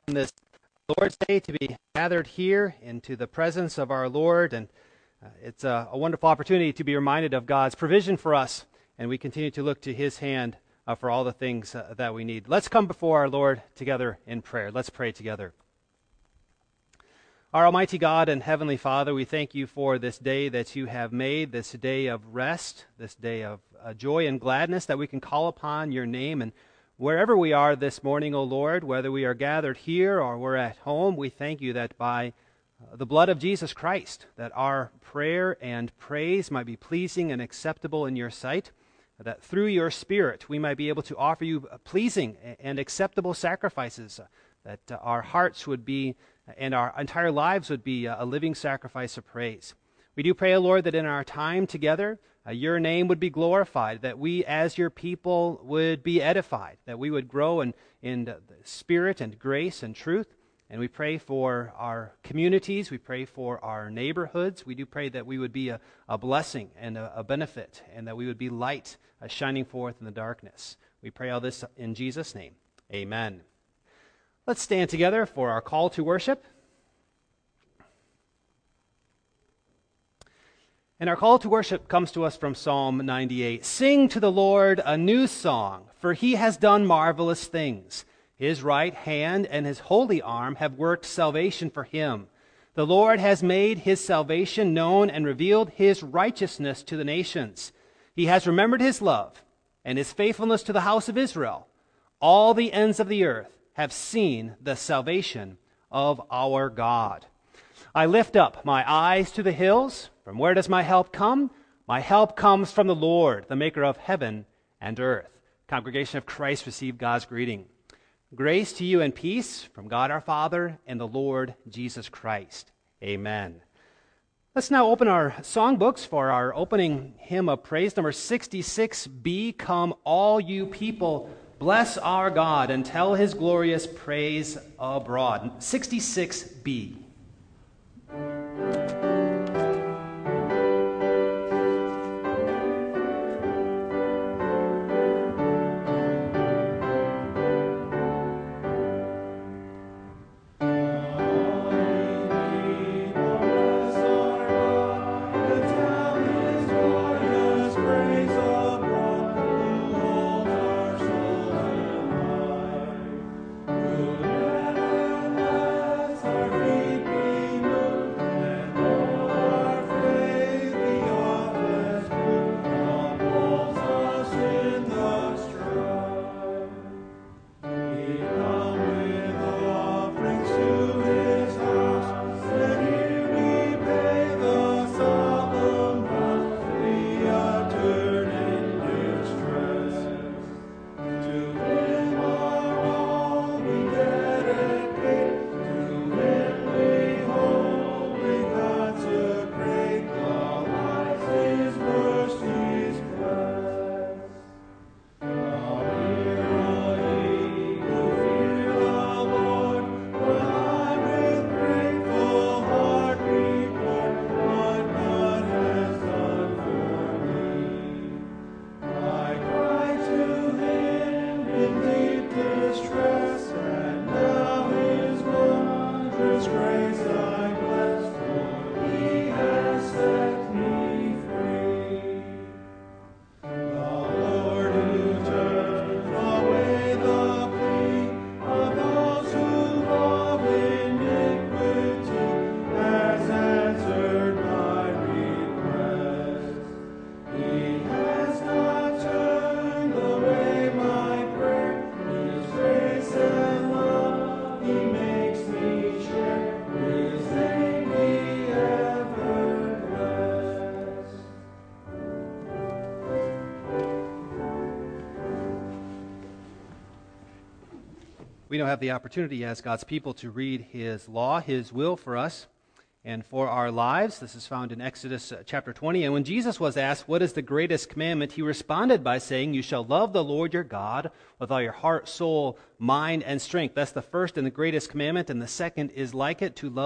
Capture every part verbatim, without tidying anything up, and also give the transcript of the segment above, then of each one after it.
on this Lord's Day to be gathered here into the presence of our Lord, and uh, it's a, a wonderful opportunity to be reminded of God's provision for us, and we continue to look to His hand uh, for all the things uh, that we need. Let's come before our Lord together in prayer. Let's pray together. Our Almighty God and Heavenly Father, we thank you for this day that you have made, this day of rest, this day of uh, joy and gladness that we can call upon your name. And wherever we are this morning, O Lord, whether we are gathered here or we're at home, we thank you that by uh, the blood of Jesus Christ, that our prayer and praise might be pleasing and acceptable in your sight, that through your Spirit we might be able to offer you pleasing and acceptable sacrifices, uh, that uh, our hearts would be and our entire lives would be a living sacrifice of praise. We do pray, O Lord, that in our time together, uh, your name would be glorified, that we as your people would be edified, that we would grow in, in the spirit and grace and truth. And we pray for our communities. We pray for our neighborhoods. We do pray that we would be a, a blessing and a, a benefit, and that we would be light uh, shining forth in the darkness. We pray all this in Jesus' name. Amen. Let's stand together for our call to worship. And our call to worship comes to us from Psalm ninety-eight. Sing to the Lord a new song, for he has done marvelous things. His right hand and his holy arm have worked salvation for him. The Lord has made his salvation known and revealed his righteousness to the nations. He has remembered his love and his faithfulness to the house of Israel. All the ends of the earth have seen the salvation of our God. I lift up my eyes to the hills. From where does my help come? My help comes from the Lord, the maker of heaven and earth. Congregation of Christ, receive God's greeting. Grace to you and peace from God our Father and the Lord Jesus Christ. Amen. Let's now open our songbooks for our opening hymn of praise, number sixty-six B, Come All You People, Bless Our God and Tell His Glorious Praise Abroad. sixty-six B. We now have the opportunity as God's people to read His law, His will for us and for our lives. This is found in Exodus chapter twenty. And when Jesus was asked, what is the greatest commandment? He responded by saying, you shall love the Lord your God with all your heart, soul, mind, and strength. That's the first and the greatest commandment. And the second is like it, to love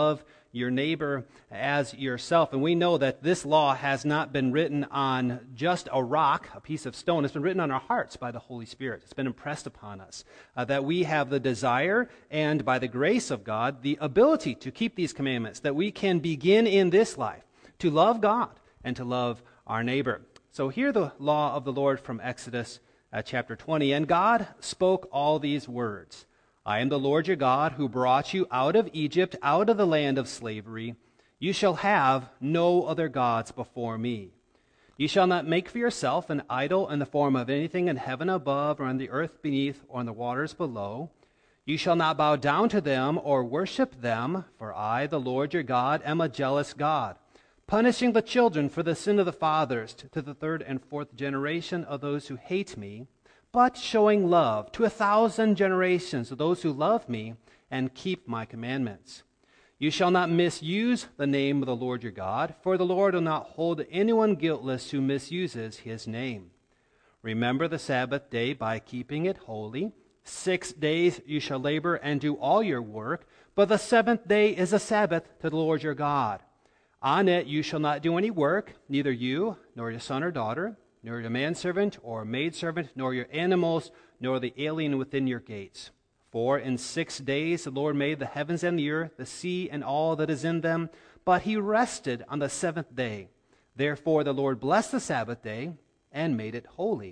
your neighbor as yourself. And we know that this law has not been written on just a rock, a piece of stone. It's been written on our hearts by the Holy Spirit. It's been impressed upon us uh, that we have the desire and, by the grace of God, the ability to keep these commandments, that we can begin in this life to love God and to love our neighbor. So hear the law of the Lord from Exodus uh, chapter twenty. And God spoke all these words. I am the Lord your God who brought you out of Egypt, out of the land of slavery. You shall have no other gods before me. You shall not make for yourself an idol in the form of anything in heaven above, or on the earth beneath, or in the waters below. You shall not bow down to them or worship them, for I, the Lord your God, am a jealous God, punishing the children for the sin of the fathers to the third and fourth generation of those who hate me, but showing love to a thousand generations of those who love me and keep my commandments. You shall not misuse the name of the Lord your God, for the Lord will not hold anyone guiltless who misuses his name. Remember the Sabbath day by keeping it holy. Six days you shall labor and do all your work, but the seventh day is a Sabbath to the Lord your God. On it you shall not do any work, neither you, nor your son or daughter, nor your manservant or maidservant, nor your animals, nor the alien within your gates. For in six days the Lord made the heavens and the earth, the sea, and all that is in them, but he rested on the seventh day. Therefore the Lord blessed the Sabbath day and made it holy.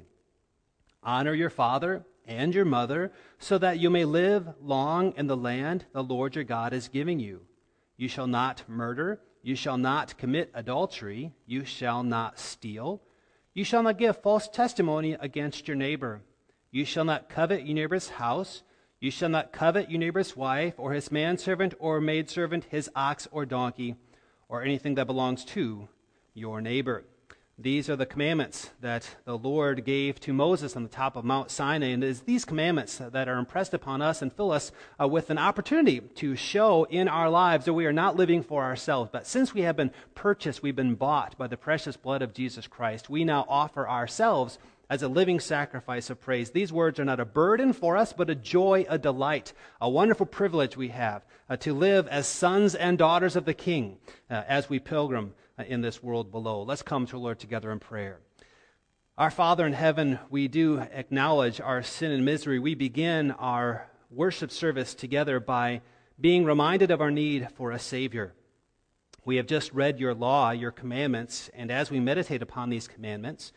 Honor your father and your mother, so that you may live long in the land the Lord your God is giving you. You shall not murder, you shall not commit adultery, you shall not steal, you shall not give false testimony against your neighbor. You shall not covet your neighbor's house. You shall not covet your neighbor's wife, or his manservant or maidservant, his ox or donkey, or anything that belongs to your neighbor. These are the commandments that the Lord gave to Moses on the top of Mount Sinai. And it is these commandments that are impressed upon us and fill us uh, with an opportunity to show in our lives that we are not living for ourselves. But since we have been purchased, we've been bought by the precious blood of Jesus Christ, we now offer ourselves as a living sacrifice of praise. These words are not a burden for us, but a joy, a delight, a wonderful privilege we have uh, to live as sons and daughters of the King uh, as we pilgrim uh, in this world below. Let's come to the Lord together in prayer. Our Father in heaven, we do acknowledge our sin and misery. We begin our worship service together by being reminded of our need for a Savior. We have just read your law, your commandments, and as we meditate upon these commandments,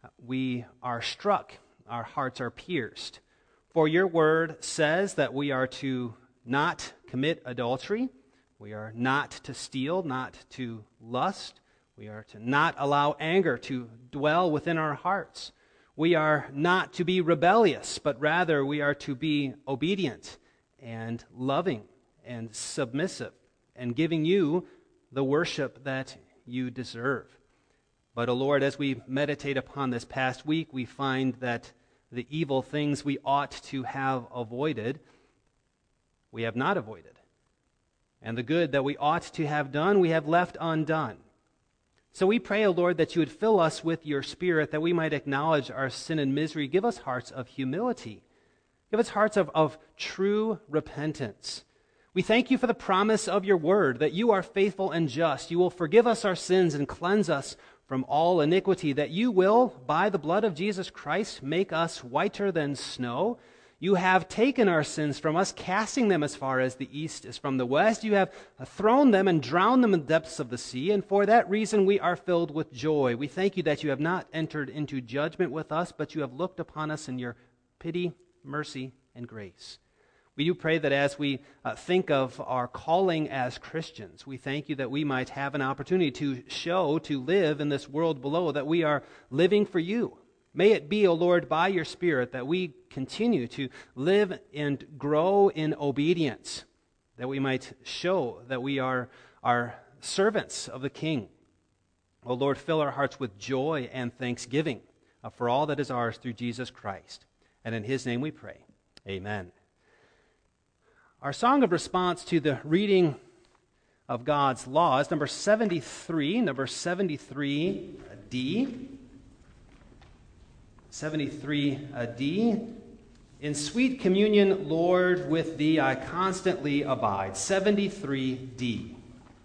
we are struck, our hearts are pierced. For your word says that we are to not commit adultery, we are not to steal, not to lust, we are to not allow anger to dwell within our hearts. We are not to be rebellious, but rather we are to be obedient and loving and submissive and giving you the worship that you deserve. But, O Lord, as we meditate upon this past week, we find that the evil things we ought to have avoided, we have not avoided. And the good that we ought to have done, we have left undone. So we pray, O Lord, that you would fill us with your Spirit, that we might acknowledge our sin and misery. Give us hearts of humility. Give us hearts of, of true repentance. We thank you for the promise of your word, that you are faithful and just. You will forgive us our sins and cleanse us from all iniquity, that you will, by the blood of Jesus Christ, make us whiter than snow. You have taken our sins from us, casting them as far as the east is from the west. You have thrown them and drowned them in the depths of the sea, and for that reason we are filled with joy. We thank you that you have not entered into judgment with us, but you have looked upon us in your pity, mercy, and grace. We do pray that as we uh, think of our calling as Christians, we thank you that we might have an opportunity to show, to live in this world below, that we are living for you. May it be, O Lord, by your Spirit, that we continue to live and grow in obedience, that we might show that we are, are servants of the King. O Lord, fill our hearts with joy and thanksgiving uh, for all that is ours through Jesus Christ. And in his name we pray. Amen. Our song of response to the reading of God's law is number seventy-three, number seventy-three D. seventy-three D. In sweet communion, Lord, with thee I constantly abide. seventy-three D.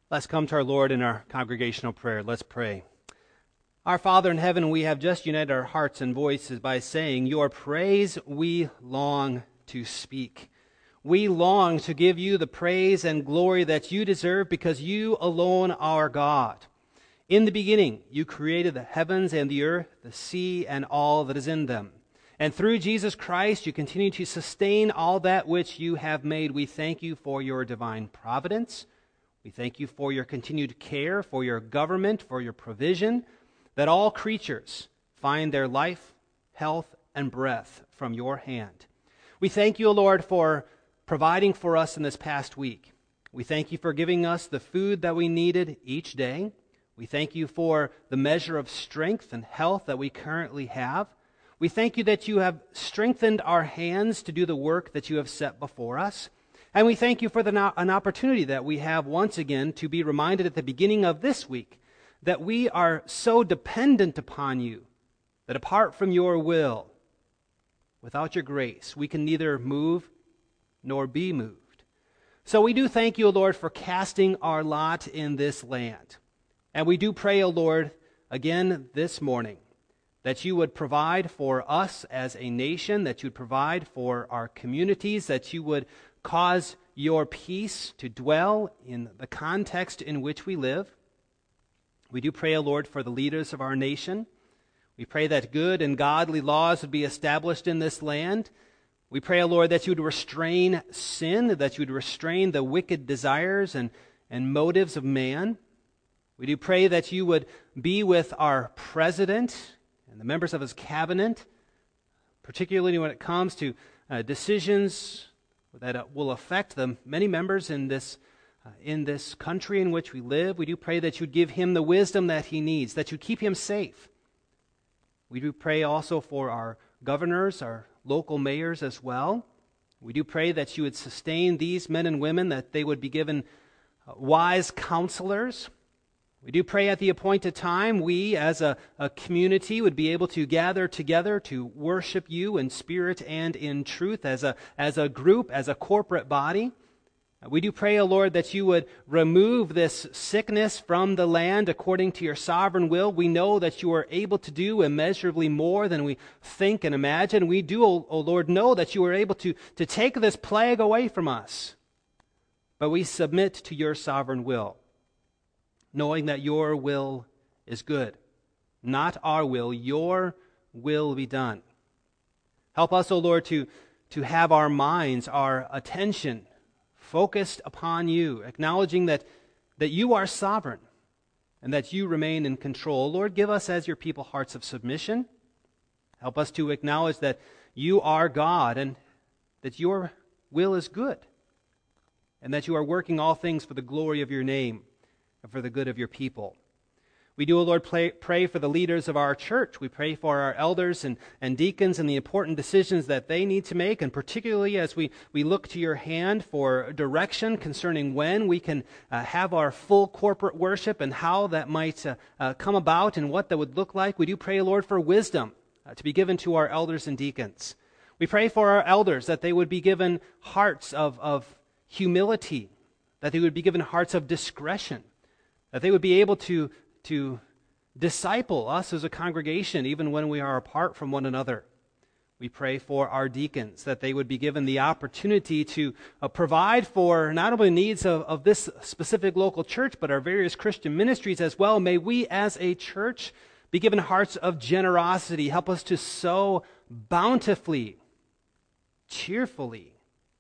Let's come to our Lord in our congregational prayer. Let's pray. Our Father in heaven, we have just united our hearts and voices by saying, your praise we long to speak. We long to give you the praise and glory that you deserve because you alone are God. In the beginning, you created the heavens and the earth, the sea, and all that is in them. And through Jesus Christ, you continue to sustain all that which you have made. We thank you for your divine providence. We thank you for your continued care, for your government, for your provision, that all creatures find their life, health, and breath from your hand. We thank you, O Lord, for providing for us in this past week. We thank you for giving us the food that we needed each day. We thank you for the measure of strength and health that we currently have. We thank you that you have strengthened our hands to do the work that you have set before us. And we thank you for the, an opportunity that we have once again to be reminded at the beginning of this week that we are so dependent upon you that apart from your will, without your grace, we can neither move nor be moved. So we do thank you, O Lord, for casting our lot in this land. And we do pray, O Lord, again this morning, that you would provide for us as a nation, that you would provide for our communities, that you would cause your peace to dwell in the context in which we live. We do pray, O Lord, for the leaders of our nation. We pray that good and godly laws would be established in this land. We pray, O Lord, that you would restrain sin, that you would restrain the wicked desires and, and motives of man. We do pray that you would be with our president and the members of his cabinet, particularly when it comes to uh, decisions that uh, will affect the many members in this uh, in this country in which we live. We do pray that you'd give him the wisdom that he needs, that you'd keep him safe. We do pray also for our governors, our local mayors as well. We do pray that you would sustain these men and women, that they would be given uh, wise counselors. We do pray at the appointed time, we as a, a community would be able to gather together to worship you in spirit and in truth as a, as a group, as a corporate body. We do pray, O Lord, that you would remove this sickness from the land according to your sovereign will. We know that you are able to do immeasurably more than we think and imagine. We do, O, o Lord, know that you are able to, to take this plague away from us. But we submit to your sovereign will, knowing that your will is good. Not our will, your will be done. Help us, O Lord, to, to have our minds, our attention focused upon you, acknowledging that, that you are sovereign and that you remain in control. Lord, give us as your people hearts of submission. Help us to acknowledge that you are God and that your will is good and that you are working all things for the glory of your name and for the good of your people. We do, O Lord, pray, pray for the leaders of our church. We pray for our elders and, and deacons and the important decisions that they need to make, and particularly as we, we look to your hand for direction concerning when we can uh, have our full corporate worship and how that might uh, uh, come about and what that would look like. We do pray, Lord, for wisdom uh, to be given to our elders and deacons. We pray for our elders that they would be given hearts of, of humility, that they would be given hearts of discretion, that they would be able to, to disciple us as a congregation even when we are apart from one another. We pray for our deacons, that they would be given the opportunity to uh, provide for not only the needs of, of this specific local church, but our various Christian ministries as well. May we as a church be given hearts of generosity. Help us to sow bountifully, cheerfully,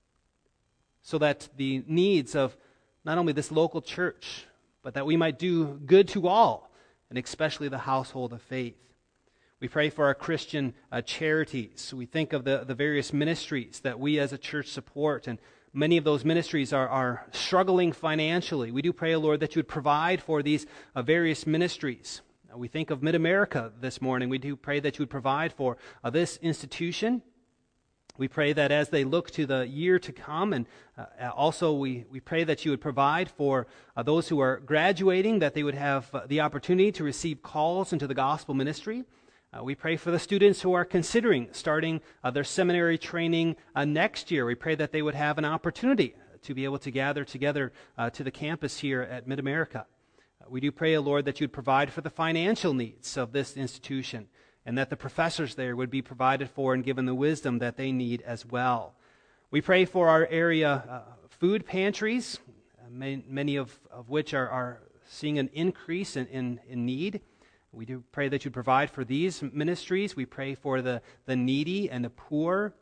so that the needs of not only this local church, but that we might do good to all, and especially the household of faith. We pray for our Christian uh, charities. We think of the, the various ministries that we as a church support, and many of those ministries are, are struggling financially. We do pray, O Lord, that you would provide for these uh, various ministries. Uh, we think of Mid-America this morning. We do pray that you would provide for uh, this institution. We pray that as they look to the year to come, and uh, also we, we pray that you would provide for uh, those who are graduating, that they would have uh, the opportunity to receive calls into the gospel ministry. Uh, we pray for the students who are considering starting uh, their seminary training uh, next year. We pray that they would have an opportunity to be able to gather together uh, to the campus here at Mid-America. Uh, we do pray, O Lord, that you'd provide for the financial needs of this institution, and that the professors there would be provided for and given the wisdom that they need as well. We pray for our area uh, food pantries, uh, many, many of, of which are, are seeing an increase in, in, in need. We do pray that you'd provide for these ministries. We pray for the, the needy and the poor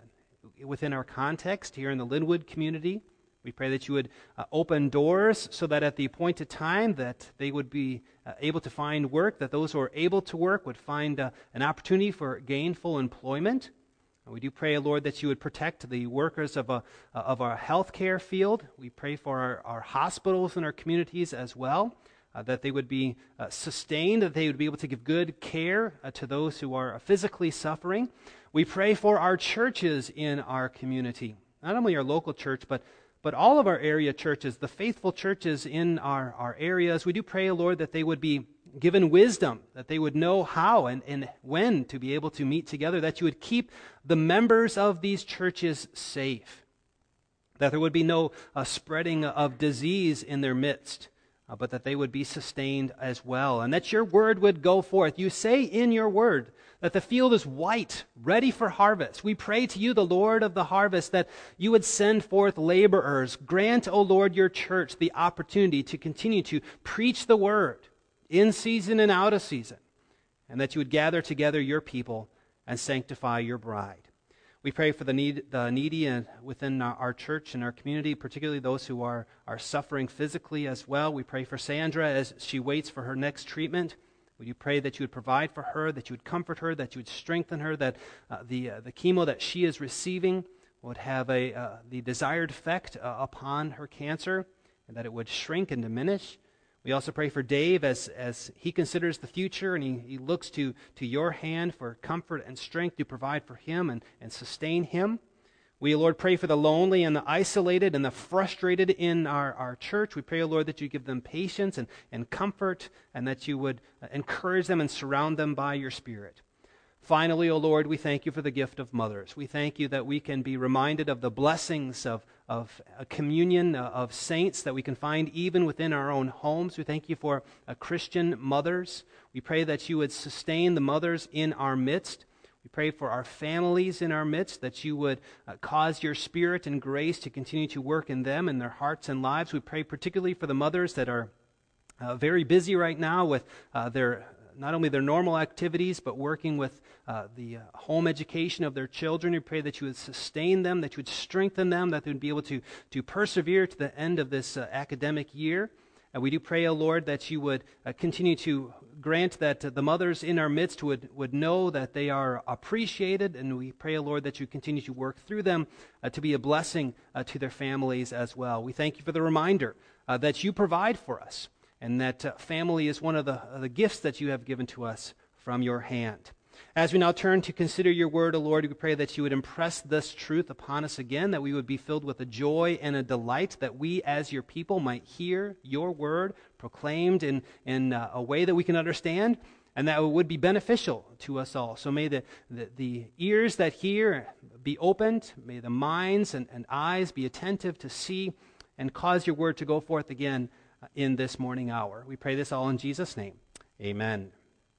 uh, within our context here in the Linwood community. We pray that you would uh, open doors so that at the appointed time that they would be uh, able to find work, that those who are able to work would find uh, an opportunity for gainful employment. And we do pray, Lord, that you would protect the workers of, a, uh, of our healthcare field. We pray for our, our hospitals in our communities as well. Uh, that they would be uh, sustained, that they would be able to give good care uh, to those who are physically suffering. We pray for our churches in our community, not only our local church, but, but all of our area churches, the faithful churches in our, our areas. We do pray, Lord, that they would be given wisdom, that they would know how and, and when to be able to meet together, that you would keep the members of these churches safe, that there would be no uh, spreading of disease in their midst, Uh, but that they would be sustained as well, and that your word would go forth. You say in your word that the field is white, ready for harvest. We pray to you, the Lord of the harvest, that you would send forth laborers. Grant, O Lord, your church the opportunity to continue to preach the word in season and out of season, and that you would gather together your people and sanctify your bride. We pray for the, need, the needy and within our, our church and our community, particularly those who are, are suffering physically as well. We pray for Sandra as she waits for her next treatment. We do pray that you would provide for her, that you would comfort her, that you would strengthen her, that uh, the uh, the chemo that she is receiving would have a uh, the desired effect uh, upon her cancer, and that it would shrink and diminish. We also pray for Dave as, as he considers the future and he, he looks to, to your hand for comfort and strength to provide for him and, and sustain him. We, Lord, pray for the lonely and the isolated and the frustrated in our, our church. We pray, Lord, that you give them patience and, and comfort, and that you would encourage them and surround them by your Spirit. Finally, O Lord, we thank you for the gift of mothers. We thank you that we can be reminded of the blessings of, of a communion of saints that we can find even within our own homes. We thank you for uh, Christian mothers. We pray that you would sustain the mothers in our midst. We pray for our families in our midst, that you would uh, cause your Spirit and grace to continue to work in them and their hearts and lives. We pray particularly for the mothers that are uh, very busy right now with uh, their not only their normal activities, but working with uh, the uh, home education of their children. We pray that you would sustain them, that you would strengthen them, that they would be able to, to persevere to the end of this uh, academic year. And we do pray, O Lord, that you would uh, continue to grant that uh, the mothers in our midst would, would know that they are appreciated. And we pray, O Lord, that you continue to work through them uh, to be a blessing uh, to their families as well. We thank you for the reminder uh, that you provide for us, and that uh, family is one of the, uh, the gifts that you have given to us from your hand. As we now turn to consider your word, O Lord, we pray that you would impress this truth upon us again, that we would be filled with a joy and a delight, that we as your people might hear your word proclaimed in, in uh, a way that we can understand, and that it would be beneficial to us all. So may the, the, the ears that hear be opened, may the minds and, and eyes be attentive to see, and cause your word to go forth again in this morning hour. We pray this all in Jesus' name. Amen.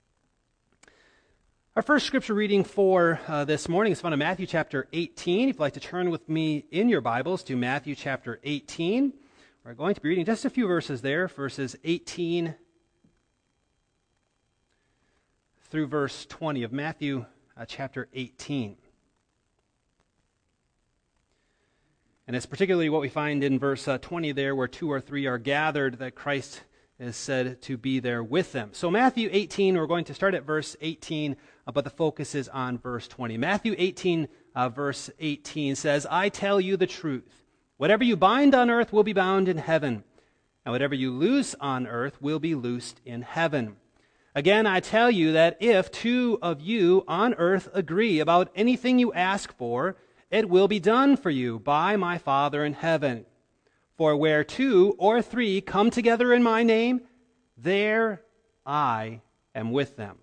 Our first scripture reading for uh, this morning is found in Matthew chapter eighteen. If you'd like to turn with me in your Bibles to Matthew chapter eighteen, we're going to be reading just a few verses there, verses eighteen through verse twenty of Matthew uh, chapter eighteen. And it's particularly what we find in verse uh, twenty there, where two or three are gathered, that Christ is said to be there with them. So Matthew eighteen, we're going to start at verse eighteen, uh, but the focus is on verse twenty. Matthew eighteen, uh, verse eighteen says, "I tell you the truth. Whatever you bind on earth will be bound in heaven, and whatever you loose on earth will be loosed in heaven. Again, I tell you that if two of you on earth agree about anything you ask for, it will be done for you by my Father in heaven. For where two or three come together in my name, there I am with them."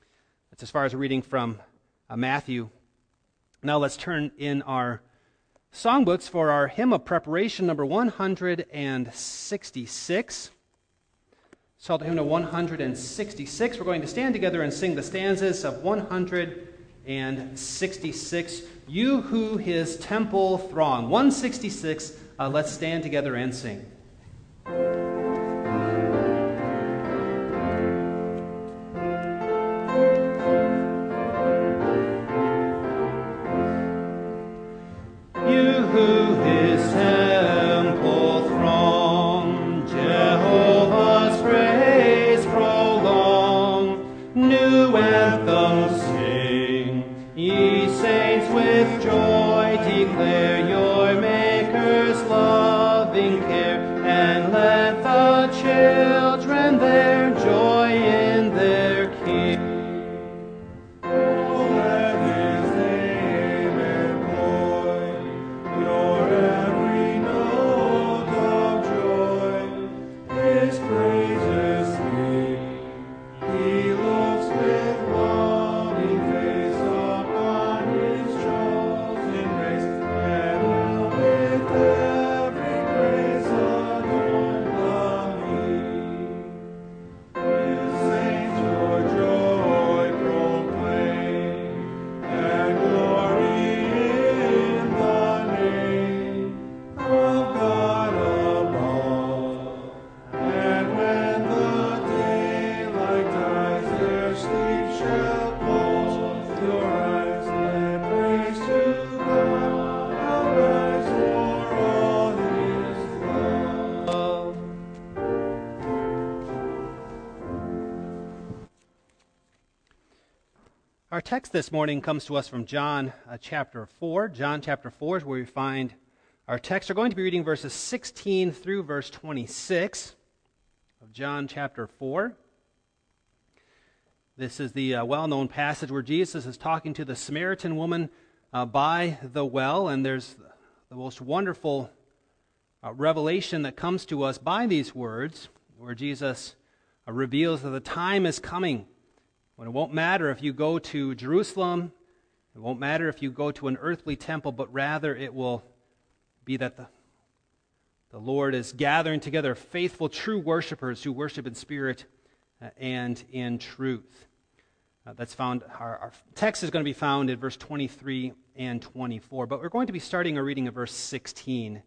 That's as far as a reading from uh, Matthew. Now let's turn in our Songbooks for our hymn of preparation, number one hundred sixty-six. Psalter hymn one hundred sixty-six. We're going to stand together and sing the stanzas of one hundred sixty-six. You who his temple throng. one sixty-six. Uh, let's stand together and sing. Our text this morning comes to us from John uh, chapter four. John chapter four is where we find our text. We're going to be reading verses sixteen through verse twenty-six of John chapter four. This is the uh, well-known passage where Jesus is talking to the Samaritan woman uh, by the well, and there's the most wonderful uh, revelation that comes to us by these words, where Jesus uh, reveals that the time is coming when it won't matter if you go to Jerusalem, it won't matter if you go to an earthly temple, but rather it will be that the, the Lord is gathering together faithful, true worshipers who worship in spirit uh, and in truth. Uh, that's found, our, our text is going to be found in verse twenty-three and twenty-four, but we're going to be starting our reading at verse sixteen.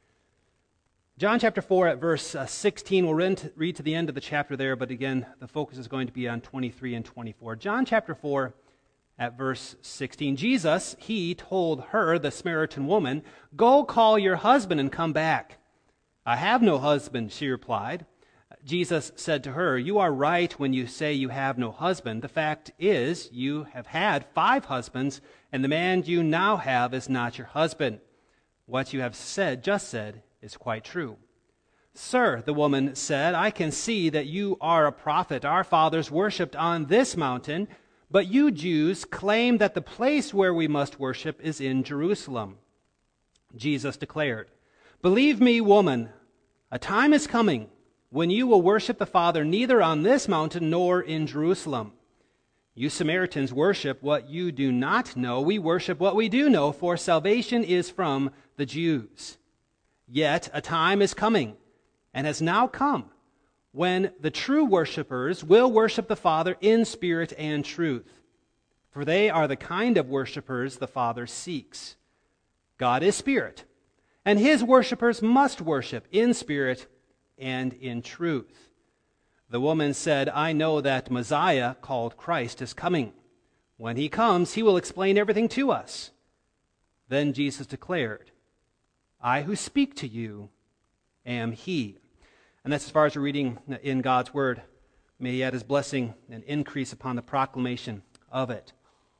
John chapter four at verse uh, sixteen, we'll read to, read to the end of the chapter there, but again, the focus is going to be on twenty-three and twenty-four. John chapter four at verse sixteen. Jesus, he told her, the Samaritan woman, "Go call your husband and come back." "I have no husband," she replied. Jesus said to her, "You are right when you say you have no husband. The fact is, you have had five husbands, and the man you now have is not your husband. What you have said, just said, is quite true." "Sir," the woman said, "I can see that you are a prophet. Our fathers worshipped on this mountain, but you Jews claim that the place where we must worship is in Jerusalem." Jesus declared, "Believe me, woman, a time is coming when you will worship the Father neither on this mountain nor in Jerusalem. You Samaritans worship what you do not know. We worship what we do know, for salvation is from the Jews. Yet a time is coming, and has now come, when the true worshipers will worship the Father in spirit and truth. For they are the kind of worshipers the Father seeks. God is spirit, and his worshipers must worship in spirit and in truth." The woman said, "I know that Messiah, called Christ, is coming. When he comes, he will explain everything to us." Then Jesus declared, "I who speak to you am he." And that's as far as we're reading in God's word. May he add his blessing and increase upon the proclamation of it.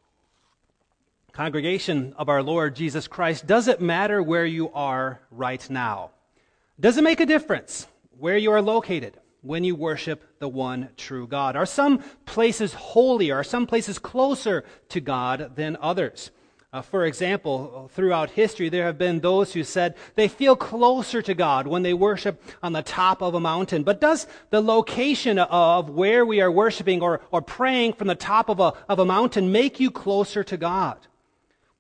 Congregation of our Lord Jesus Christ, does it matter where you are right now? Does it make a difference where you are located when you worship the one true God? Are some places holier? Are some places closer to God than others? Uh, for example, throughout history, there have been those who said they feel closer to God when they worship on the top of a mountain. But does the location of where we are worshiping or, or praying from the top of a, of a mountain make you closer to God?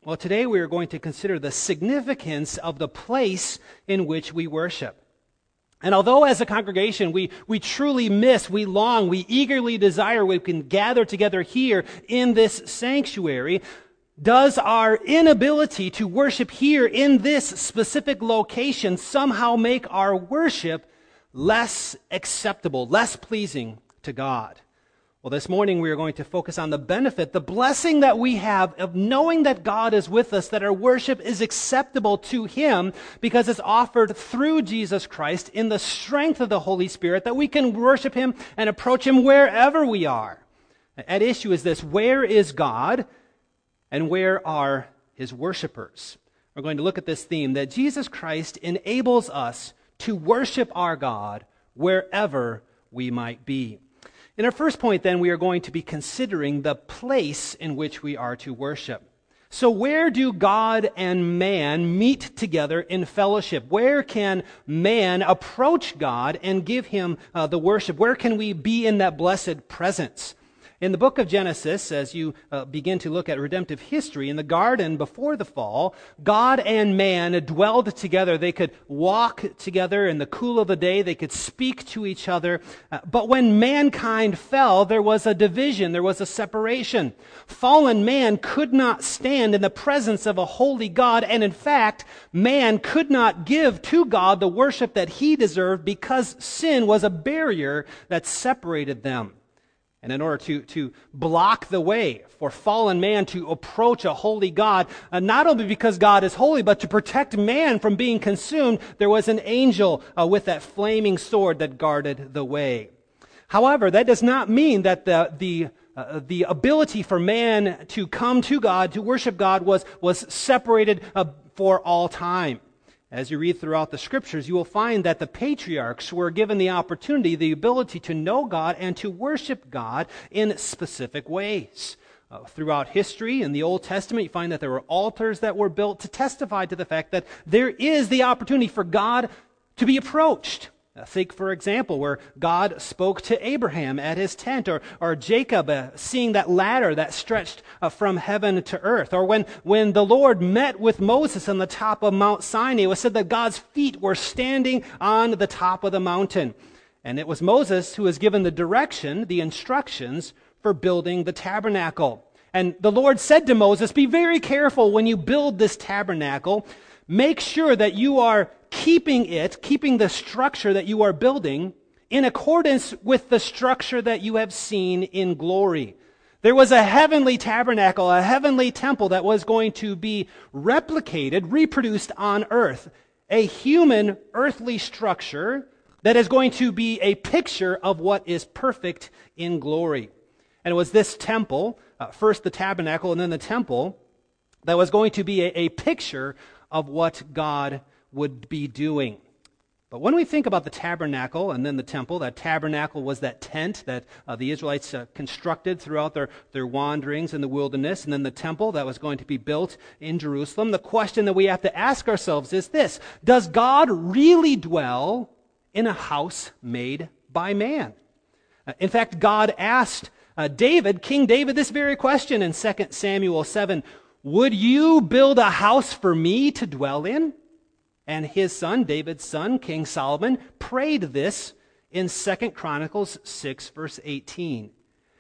Well, today we are going to consider the significance of the place in which we worship. And although as a congregation we, we truly miss, we long, we eagerly desire we can gather together here in this sanctuary, does our inability to worship here in this specific location somehow make our worship less acceptable, less pleasing to God? Well, this morning we are going to focus on the benefit, the blessing that we have of knowing that God is with us, that our worship is acceptable to Him because it's offered through Jesus Christ in the strength of the Holy Spirit, that we can worship Him and approach Him wherever we are. At issue is this: where is God and where are His worshipers? We're going to look at this theme, that Jesus Christ enables us to worship our God wherever we might be. In our first point, then, we are going to be considering the place in which we are to worship. So where do God and man meet together in fellowship? Where can man approach God and give Him uh, the worship? Where can we be in that blessed presence? In the book of Genesis, as you uh, begin to look at redemptive history, in the garden before the fall, God and man dwelled together. They could walk together in the cool of the day. They could speak to each other. Uh, but when mankind fell, there was a division. There was a separation. Fallen man could not stand in the presence of a holy God. And in fact, man could not give to God the worship that He deserved because sin was a barrier that separated them. And in order to, to block the way for fallen man to approach a holy God, uh, not only because God is holy, but to protect man from being consumed, there was an angel uh, with that flaming sword that guarded the way. However, that does not mean that the the uh, the ability for man to come to God, to worship God, was, was separated uh, for all time. As you read throughout the scriptures, you will find that the patriarchs were given the opportunity, the ability to know God and to worship God in specific ways. Uh, throughout history, in the Old Testament, you find that there were altars that were built to testify to the fact that there is the opportunity for God to be approached. Uh, think, for example, where God spoke to Abraham at his tent, or, or Jacob uh, seeing that ladder that stretched uh, from heaven to earth, or when, when the Lord met with Moses on the top of Mount Sinai, it was said that God's feet were standing on the top of the mountain. And it was Moses who was given the direction, the instructions for building the tabernacle. And the Lord said to Moses, "Be very careful when you build this tabernacle. Make sure that you are keeping it, keeping the structure that you are building in accordance with the structure that you have seen in glory." There was a heavenly tabernacle, a heavenly temple that was going to be replicated, reproduced on earth. A human earthly structure that is going to be a picture of what is perfect in glory. And it was this temple, uh, first the tabernacle and then the temple, that was going to be a, a picture of what God would be doing. But when we think about the tabernacle and then the temple, that tabernacle was that tent that uh, the Israelites uh, constructed throughout their, their wanderings in the wilderness, and then the temple that was going to be built in Jerusalem. The question that we have to ask ourselves is this: does God really dwell in a house made by man? Uh, in fact, God asked uh, David, King David, this very question in Second Samuel seven, "Would you build a house for me to dwell in?" And his son, David's son, King Solomon, prayed this in Second Chronicles six, verse eighteen.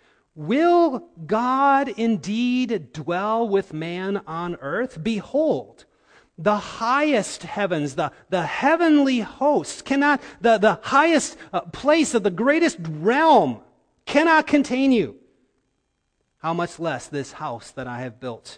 Will God indeed dwell with man on earth? Behold, the highest heavens, the, the heavenly hosts, cannot, the, the highest uh, place of the greatest realm cannot contain you. How much less this house that I have built?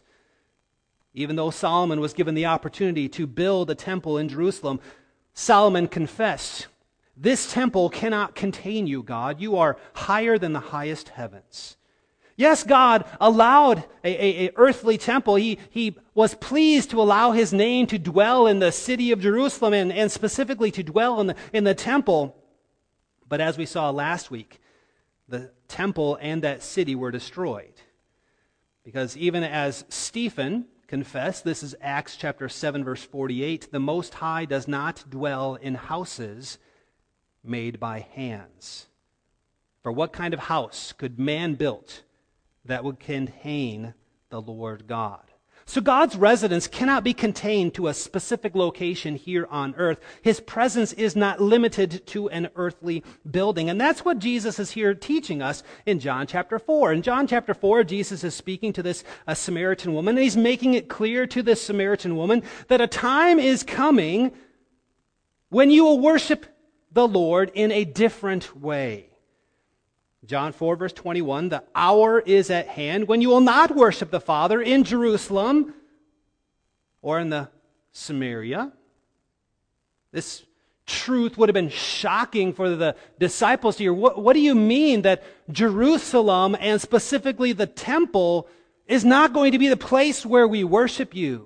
Even though Solomon was given the opportunity to build a temple in Jerusalem, Solomon confessed, "This temple cannot contain you, God. You are higher than the highest heavens." Yes, God allowed a, a, a earthly temple. He, he was pleased to allow His name to dwell in the city of Jerusalem and, and specifically to dwell in the, in the temple. But as we saw last week, the temple and that city were destroyed. Because even as Stephen confess, this is Acts chapter seven, verse forty-eight, the Most High does not dwell in houses made by hands. For what kind of house could man build that would contain the Lord God? So God's residence cannot be contained to a specific location here on earth. His presence is not limited to an earthly building. And that's what Jesus is here teaching us in John chapter four. In John chapter four, Jesus is speaking to this uh, Samaritan woman, and he's making it clear to this Samaritan woman that a time is coming when you will worship the Lord in a different way. John four, verse twenty-one, the hour is at hand when you will not worship the Father in Jerusalem or in the Samaria. This truth would have been shocking for the disciples to hear. What, what do you mean that Jerusalem, and specifically the temple, is not going to be the place where we worship you?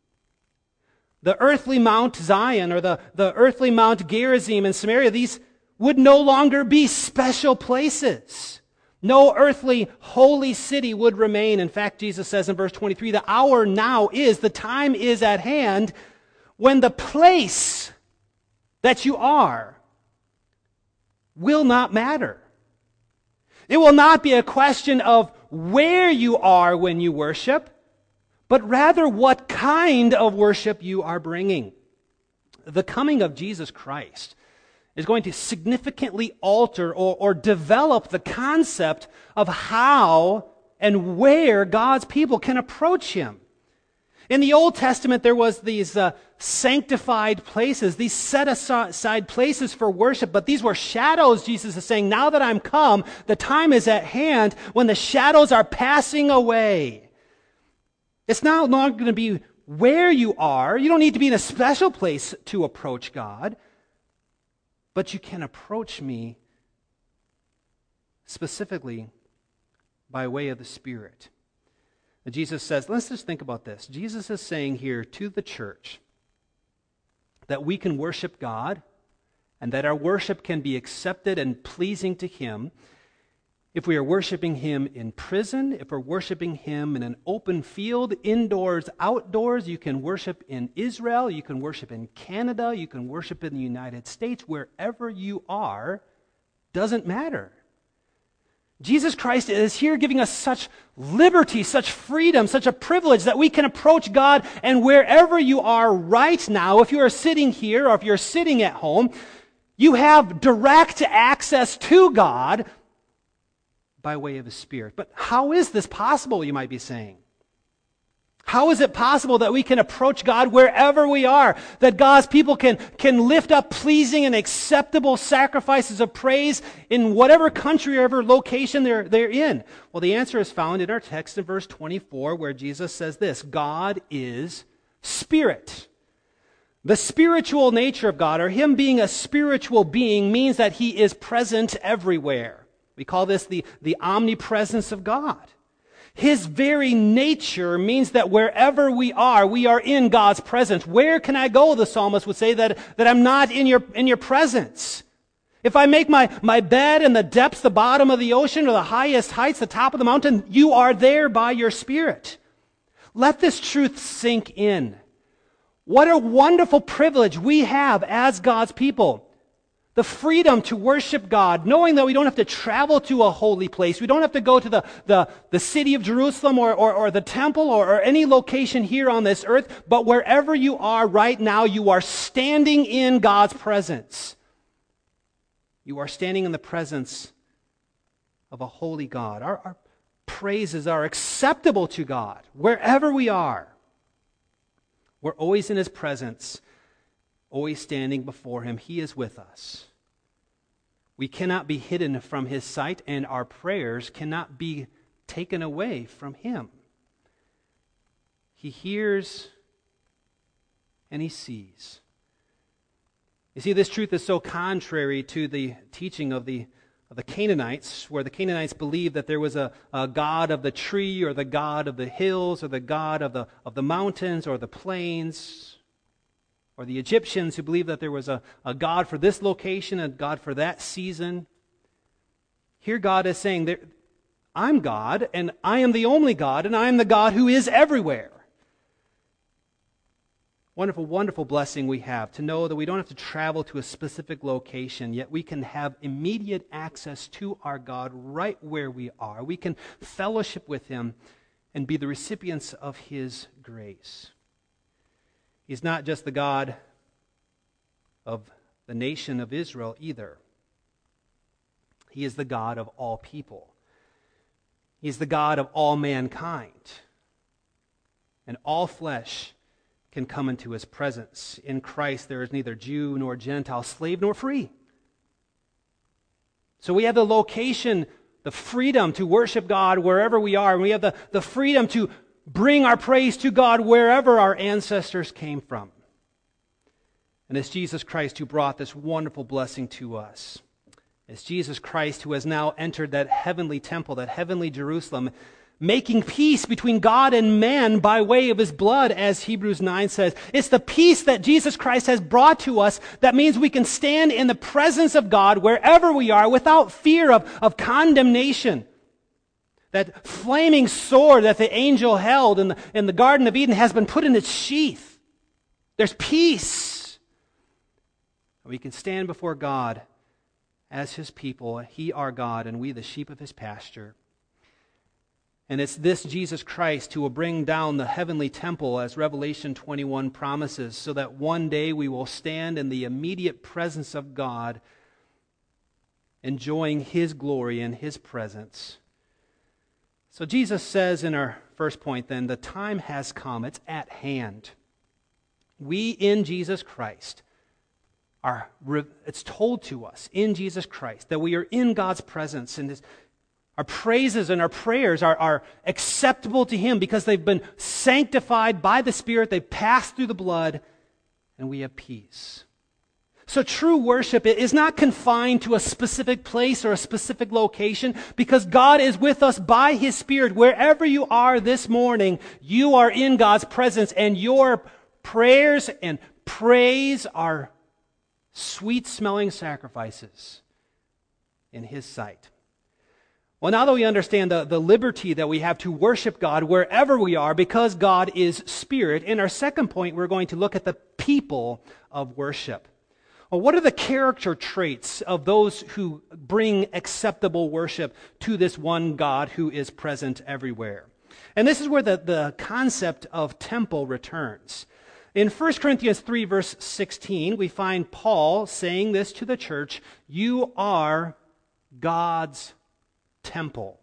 The earthly Mount Zion or the, the earthly Mount Gerizim in Samaria, these would no longer be special places. No earthly holy city would remain. In fact, Jesus says in verse twenty-three, the hour now is, the time is at hand, when the place that you are will not matter. It will not be a question of where you are when you worship, but rather what kind of worship you are bringing. The coming of Jesus Christ is going to significantly alter or, or develop the concept of how and where God's people can approach Him. In the Old Testament, there was these uh, sanctified places, these set aside places for worship, but these were shadows. Jesus is saying, now that I'm come, the time is at hand when the shadows are passing away. It's now no longer going to be where you are. You don't need to be in a special place to approach God. But you can approach me specifically by way of the Spirit. And Jesus says, let's just think about this. Jesus is saying here to the church that we can worship God and that our worship can be accepted and pleasing to Him if we are worshiping Him in prison, if we're worshiping Him in an open field, indoors, outdoors. You can worship in Israel, you can worship in Canada, you can worship in the United States. Wherever you are, doesn't matter. Jesus Christ is here giving us such liberty, such freedom, such a privilege that we can approach God, and wherever you are right now, if you are sitting here or if you're sitting at home, you have direct access to God by way of the Spirit. But how is this possible, you might be saying? How is it possible that we can approach God wherever we are? That God's people can, can lift up pleasing and acceptable sacrifices of praise in whatever country or whatever location they're, they're in? Well, the answer is found in our text in verse twenty-four, where Jesus says this, God is Spirit. The spiritual nature of God, or Him being a spiritual being, means that He is present everywhere. We call this the, the omnipresence of God. His very nature means that wherever we are, we are in God's presence. Where can I go, the psalmist would say, that, that I'm not in your, in your presence? If I make my, my bed in the depths, the bottom of the ocean, or the highest heights, the top of the mountain, you are there by your Spirit. Let this truth sink in. What a wonderful privilege we have as God's people. The freedom to worship God, knowing that we don't have to travel to a holy place. We don't have to go to the, the, the city of Jerusalem or, or, or the temple or, or any location here on this earth. But wherever you are right now, you are standing in God's presence. You are standing in the presence of a holy God. Our, our praises are acceptable to God wherever we are. We're always in His presence, always standing before Him. He is with us. We cannot be hidden from His sight, and our prayers cannot be taken away from Him. He hears and He sees. You see, this truth is so contrary to the teaching of the, of the Canaanites, where the Canaanites believed that there was a, a god of the tree, or the god of the hills, or the god of the, of the mountains, or the plains, or the Egyptians who believed that there was a, a God for this location, a God for that season. Here God is saying, I'm God, and I am the only God, and I am the God who is everywhere. Wonderful, wonderful blessing we have to know that we don't have to travel to a specific location, yet we can have immediate access to our God right where we are. We can fellowship with Him and be the recipients of His grace. He's not just the God of the nation of Israel either. He is the God of all people. He is the God of all mankind. And all flesh can come into His presence. In Christ there is neither Jew nor Gentile, slave nor free. So we have the location, the freedom to worship God wherever we are. And we have the, the freedom to bring our praise to God wherever our ancestors came from. And it's Jesus Christ who brought this wonderful blessing to us. It's Jesus Christ who has now entered that heavenly temple, that heavenly Jerusalem, making peace between God and man by way of His blood, as Hebrews nine says. It's the peace that Jesus Christ has brought to us that means we can stand in the presence of God wherever we are without fear of, of condemnation. That flaming sword that the angel held in the, in the Garden of Eden has been put in its sheath. There's peace. We can stand before God as His people, He our God, and we the sheep of His pasture. And it's this Jesus Christ who will bring down the heavenly temple, as Revelation twenty-one promises, so that one day we will stand in the immediate presence of God, enjoying His glory and His presence. So Jesus says in our first point then, the time has come, it's at hand. We in Jesus Christ are, it's told to us in Jesus Christ that we are in God's presence, and His Our praises and our prayers are, are acceptable to Him because they've been sanctified by the Spirit, they've passed through the blood, and we have peace. So true worship is not confined to a specific place or a specific location, because God is with us by His Spirit. Wherever you are this morning, you are in God's presence, and your prayers and praise are sweet-smelling sacrifices in His sight. Well, now that we understand the, the liberty that we have to worship God wherever we are because God is Spirit, in our second point, we're going to look at the people of worship. Well, what are the character traits of those who bring acceptable worship to this one God who is present everywhere? And this is where the, the concept of temple returns. In First Corinthians three, verse sixteen, we find Paul saying this to the church: you are God's temple.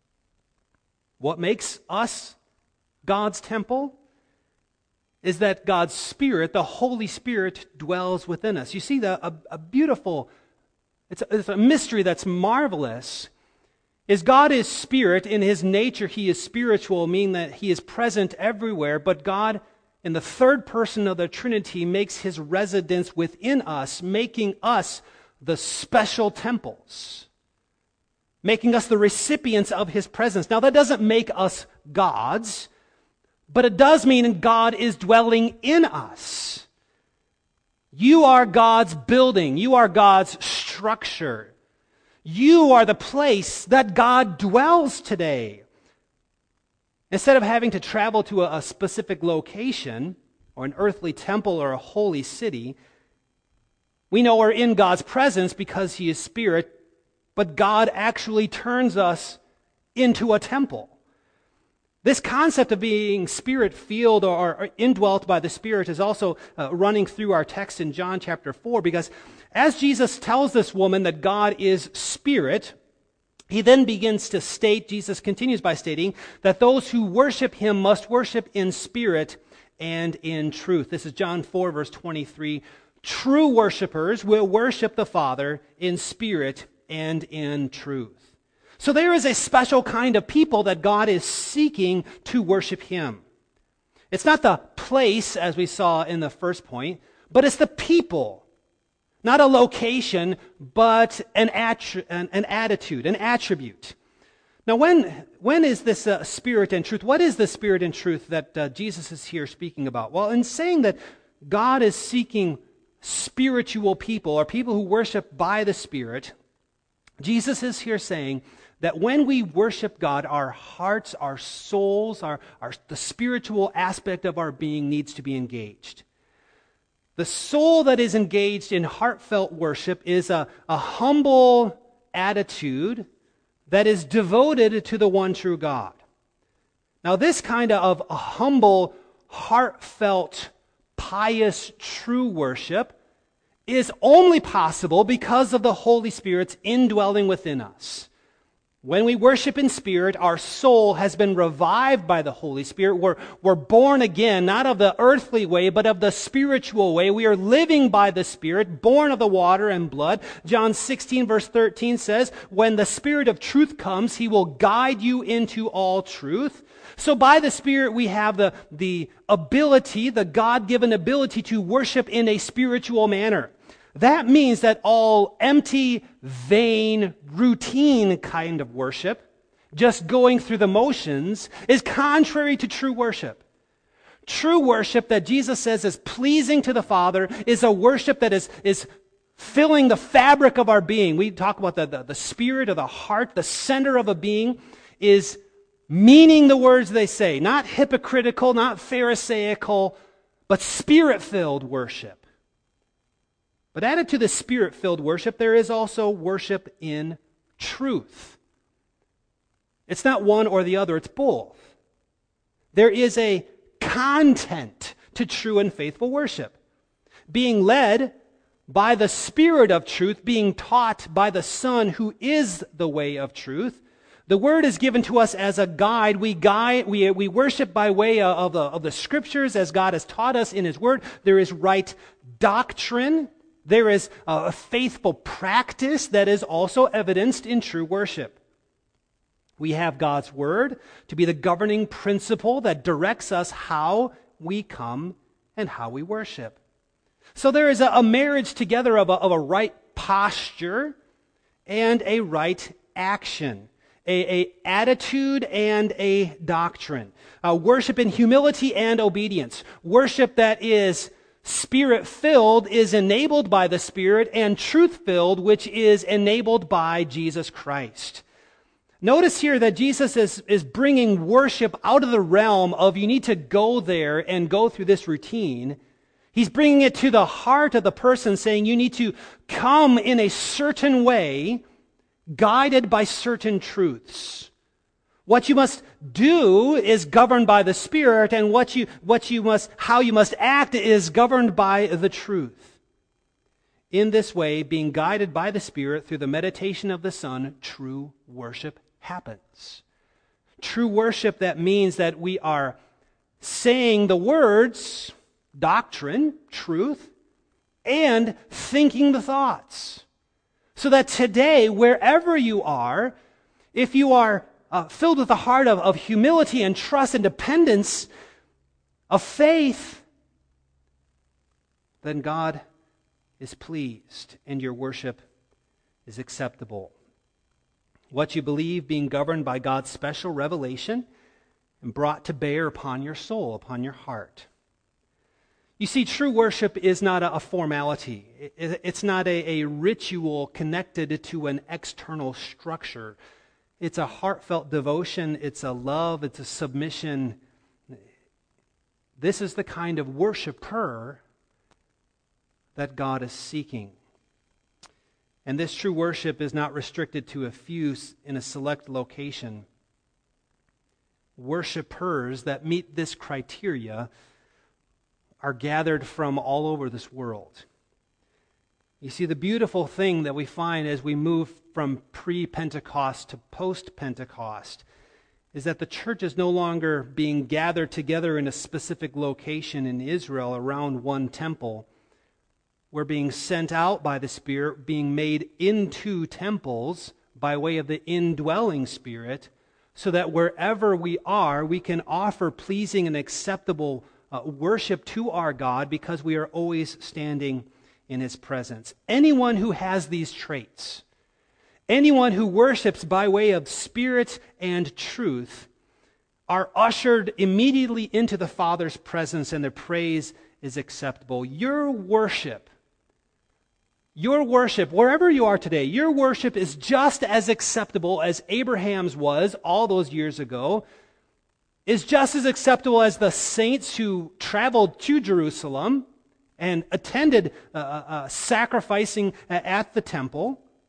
What makes us God's temple is that God's Spirit, the Holy Spirit, dwells within us. You see, the, a, a beautiful, it's a, it's a mystery that's marvelous, is God is Spirit. In His nature, He is spiritual, meaning that He is present everywhere, but God, in the third person of the Trinity, makes His residence within us, making us the special temples, making us the recipients of His presence. Now, that doesn't make us gods, but it does mean God is dwelling in us. You are God's building. You are God's structure. You are the place that God dwells today. Instead of having to travel to a, a specific location, or an earthly temple or a holy city, we know we're in God's presence because He is Spirit, but God actually turns us into a temple. This concept of being Spirit-filled or, or indwelt by the Spirit is also uh, running through our text in John chapter four, because as Jesus tells this woman that God is Spirit, He then begins to state, Jesus continues by stating, that those who worship Him must worship in spirit and in truth. This is John four, verse twenty-three. True worshipers will worship the Father in spirit and in truth. So there is a special kind of people that God is seeking to worship Him. It's not the place, as we saw in the first point, but it's the people. Not a location, but an, attri- an, an attitude, an attribute. Now, when, when is this uh, spirit and truth? What is the spirit and truth that uh, Jesus is here speaking about? Well, in saying that God is seeking spiritual people, or people who worship by the Spirit, Jesus is here saying that when we worship God, our hearts, our souls, our, our, the spiritual aspect of our being needs to be engaged. The soul that is engaged in heartfelt worship is a, a humble attitude that is devoted to the one true God. Now, this kind of a humble, heartfelt, pious, true worship is only possible because of the Holy Spirit's indwelling within us. When we worship in spirit, our soul has been revived by the Holy Spirit. We're, we're born again, not of the earthly way, but of the spiritual way. We are living by the Spirit, born of the water and blood. John sixteen verse thirteen says, when the Spirit of truth comes, He will guide you into all truth. So by the Spirit, we have the, the ability, the God-given ability to worship in a spiritual manner. That means that all empty, vain, routine kind of worship, just going through the motions, is contrary to true worship. True worship that Jesus says is pleasing to the Father is a worship that is, is filling the fabric of our being. We talk about the, the, the spirit of the heart, the center of a being is meaning the words they say, not hypocritical, not pharisaical, but spirit-filled worship. But added to the Spirit-filled worship, there is also worship in truth. It's not one or the other, it's both. There is a content to true and faithful worship. Being led by the Spirit of truth, being taught by the Son who is the way of truth. The Word is given to us as a guide. We guide, we, we worship by way of the, of the Scriptures as God has taught us in His Word. There is right doctrine. There is a faithful practice that is also evidenced in true worship. We have God's Word to be the governing principle that directs us how we come and how we worship. So there is a, a marriage together of a, of a right posture and a right action, a, a attitude and a doctrine. Uh, worship in humility and obedience. Worship that is Spirit-filled is enabled by the Spirit, and truth-filled, which is enabled by Jesus Christ. Notice here that Jesus is, is bringing worship out of the realm of you need to go there and go through this routine. He's bringing it to the heart of the person, saying you need to come in a certain way, guided by certain truths. What you must do is governed by the Spirit, and what you, what you must, how you must act is governed by the truth. In this way, being guided by the Spirit through the meditation of the Son, true worship happens. True worship, that means that we are saying the words, doctrine, truth, and thinking the thoughts. So that today, wherever you are, if you are Uh, filled with the heart of, of humility and trust and dependence of faith, then God is pleased and your worship is acceptable. What you believe being governed by God's special revelation and brought to bear upon your soul, upon your heart. You see, true worship is not a, a formality. It, it's not a, a ritual connected to an external structure. It's a heartfelt devotion, it's a love, it's a submission. This is the kind of worshiper that God is seeking. And this true worship is not restricted to a few in a select location. Worshipers that meet this criteria are gathered from all over this world. You see, the beautiful thing that we find as we move from pre-Pentecost to post-Pentecost is that the church is no longer being gathered together in a specific location in Israel around one temple. We're being sent out by the Spirit, being made into temples by way of the indwelling Spirit, so that wherever we are, we can offer pleasing and acceptable uh, worship to our God because we are always standing in His presence. Anyone who has these traits, anyone who worships by way of Spirit and truth, are ushered immediately into the Father's presence, and their praise is acceptable. Your worship, your worship, wherever you are today, your worship is just as acceptable as Abraham's was all those years ago, is just as acceptable as the saints who traveled to Jerusalem and attended uh, uh, sacrificing at the temple.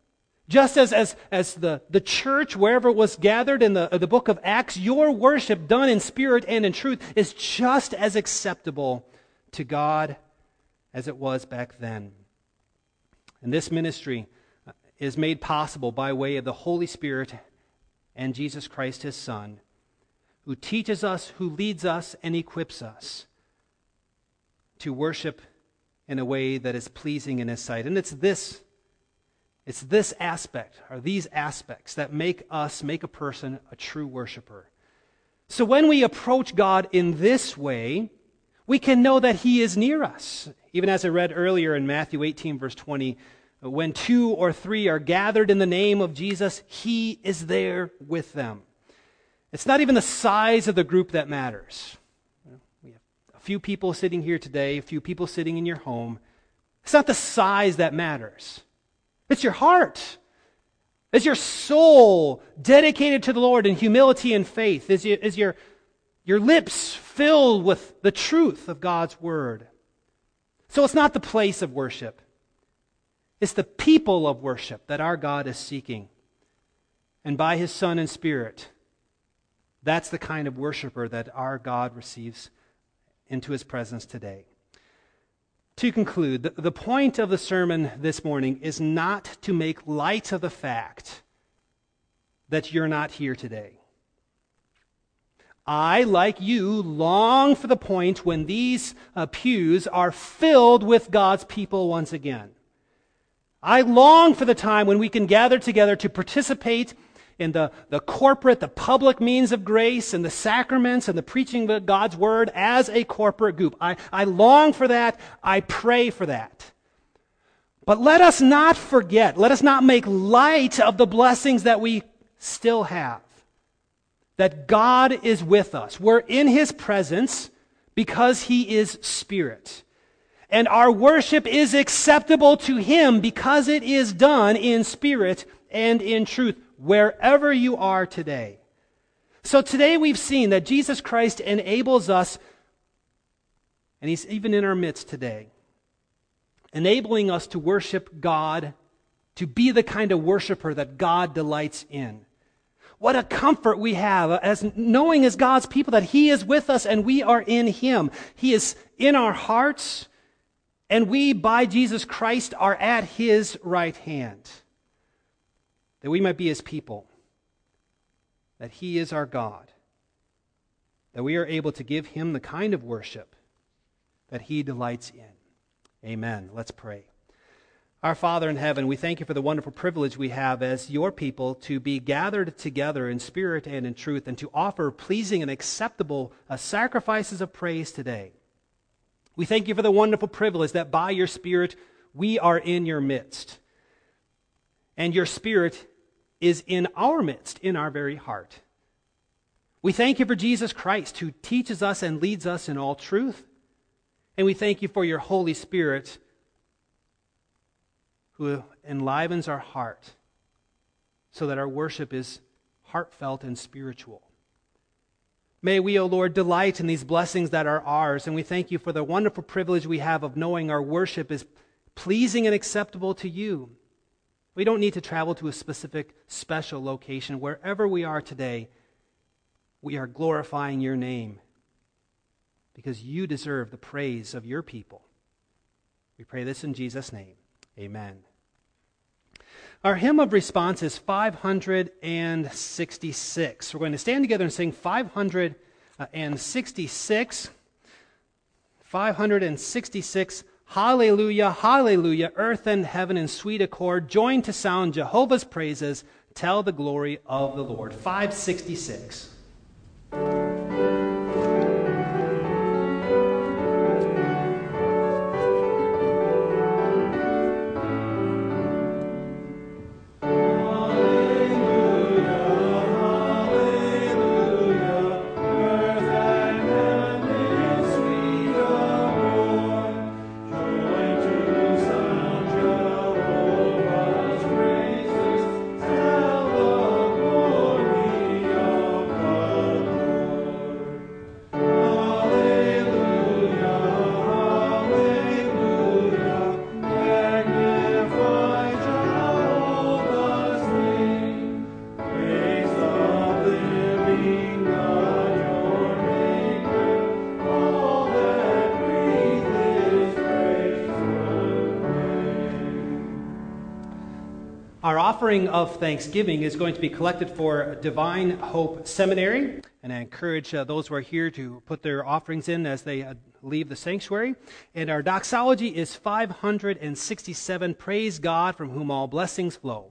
Just as, as, as the, the church, wherever it was gathered in the, the book of Acts, your worship done in spirit and in truth is just as acceptable to God as it was back then. And this ministry is made possible by way of the Holy Spirit and Jesus Christ, His Son, who teaches us, who leads us, and equips us to worship in a way that is pleasing in His sight. And it's this, it's this aspect, or these aspects, that make us, make a person a true worshiper. So when we approach God in this way, we can know that He is near us. Even as I read earlier in Matthew eighteen, verse twenty, when two or three are gathered in the name of Jesus, He is there with them. It's not even the size of the group that matters. We have a few people sitting here today, a few people sitting in your home. It's not the size that matters. It's your heart. Is your soul dedicated to the Lord in humility and faith? Is your, is your, your lips filled with the truth of God's Word? So it's not the place of worship. It's the people of worship that our God is seeking. And by His Son and Spirit, that's the kind of worshiper that our God receives into His presence today. To conclude, the, the point of the sermon this morning is not to make light of the fact that you're not here today. I, like you, long for the point when these uh, pews are filled with God's people once again. I long for the time when we can gather together to participate in the, the corporate, the public means of grace and the sacraments and the preaching of God's Word as a corporate group. I, I long for that. I pray for that. But let us not forget, let us not make light of the blessings that we still have. That God is with us. We're in His presence because He is Spirit. And our worship is acceptable to Him because it is done in spirit and in truth, wherever you are today. So today we've seen that Jesus Christ enables us, and He's even in our midst today, enabling us to worship God, to be the kind of worshiper that God delights in. What a comfort we have as knowing as God's people that He is with us and we are in Him. He is in our hearts, and we, by Jesus Christ, are at His right hand. That we might be His people. That He is our God. That we are able to give Him the kind of worship that He delights in. Amen. Let's pray. Our Father in heaven, we thank You for the wonderful privilege we have as Your people to be gathered together in spirit and in truth and to offer pleasing and acceptable uh, sacrifices of praise today. We thank You for the wonderful privilege that by Your Spirit we are in Your midst. And Your Spirit is in our midst, in our very heart. We thank You for Jesus Christ who teaches us and leads us in all truth. And we thank You for Your Holy Spirit who enlivens our heart so that our worship is heartfelt and spiritual. May we, O Lord, delight in these blessings that are ours, and we thank You for the wonderful privilege we have of knowing our worship is pleasing and acceptable to You. We don't need to travel to a specific, special location. Wherever we are today, we are glorifying Your name because You deserve the praise of Your people. We pray this in Jesus' name. Amen. Our hymn of response is five hundred sixty-six. We're going to stand together and sing five hundred sixty-six. five hundred sixty-six. Hallelujah, hallelujah, earth and heaven in sweet accord, join to sound Jehovah's praises, tell the glory of the Lord. five sixty-six. Praise offering of thanksgiving is going to be collected for Divine Hope Seminary, and I encourage uh, those who are here to put their offerings in as they uh, leave the sanctuary. And our doxology is five hundred sixty-seven, Praise God from whom all blessings flow.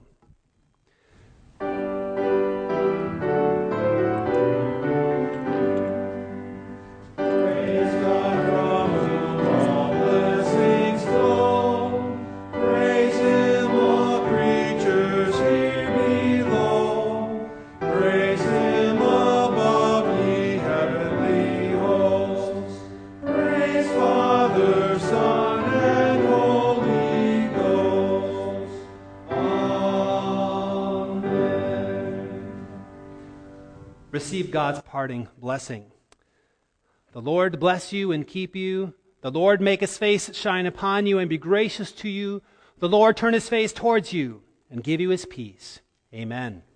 Receive God's parting blessing. The Lord bless you and keep you. The Lord make his face shine upon you and be gracious to you. The Lord turn his face towards you and give you his peace. Amen.